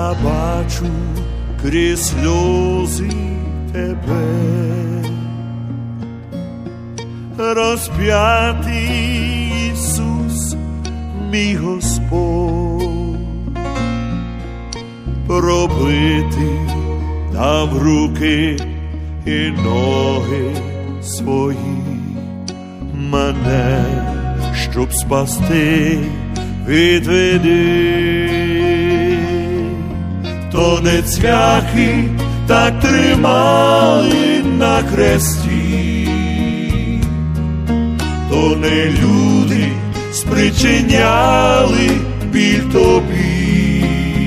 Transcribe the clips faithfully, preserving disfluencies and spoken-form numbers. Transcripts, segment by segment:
Я бачу крізь сльози тебе, розп'ятий Ісус, мій Господь, пробитий нам руки і ноги свої, мене, щоб спасти, відведи. То не цвяхи так тримали на хресті, то не люди спричиняли біль тобі,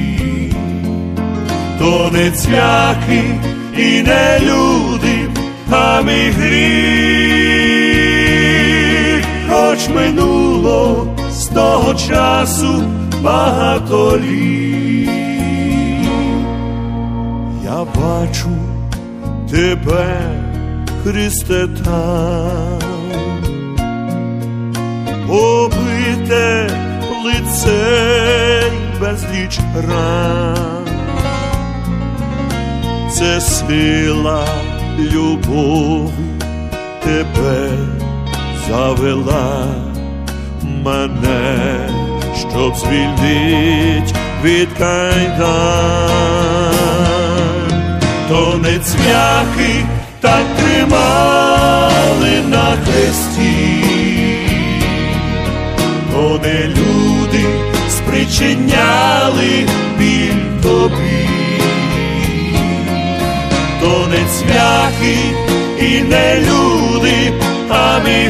то не цвяхи і не люди, а мій гріх. Хоч минуло з того часу багато літ, я бачу тебе, Христе, там, побите лице й безліч ран. Це сила любові тебе завела мене, щоб звільнить від кайдан. То не цвяхи так тримали на хресті, то не люди спричиняли біль тобі, то не цвяхи і не люди, а мій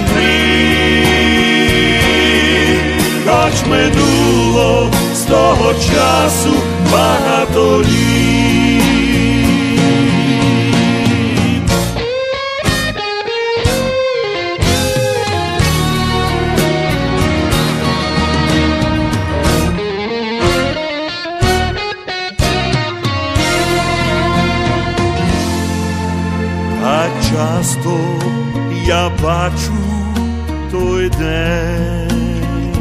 гріх. Хоч минуло з того часу багато літ. А часто я бачу той день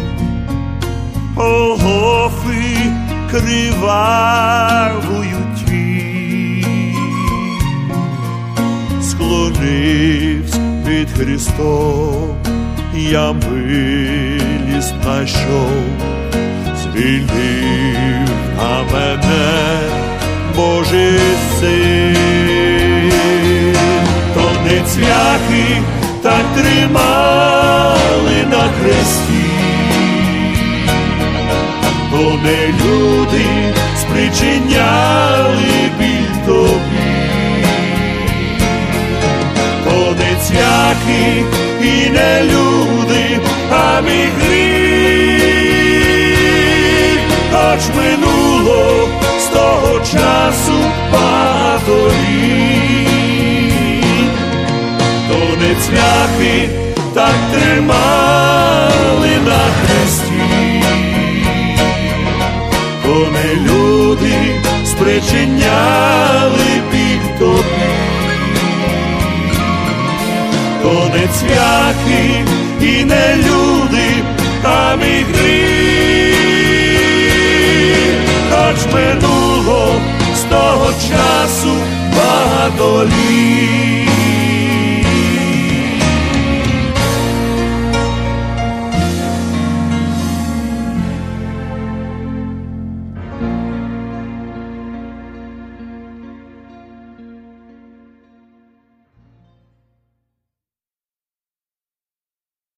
Голгофи кривавою тінь, склонився під Христом, я милість знайшов, звільнив на мене Божий син. То не цвяхи так тримали на хресті, то не люди спричиняли біль тобі, то не цвяхи і не люди, а мій гріх. Хоч минуло з того часу багато літ, то не цвяхи так тримали на хресті, то не люди спричиняли біль тобі, то не цвяхи і не люди, а мій гріх. Хоч минуло з того часу багато літ,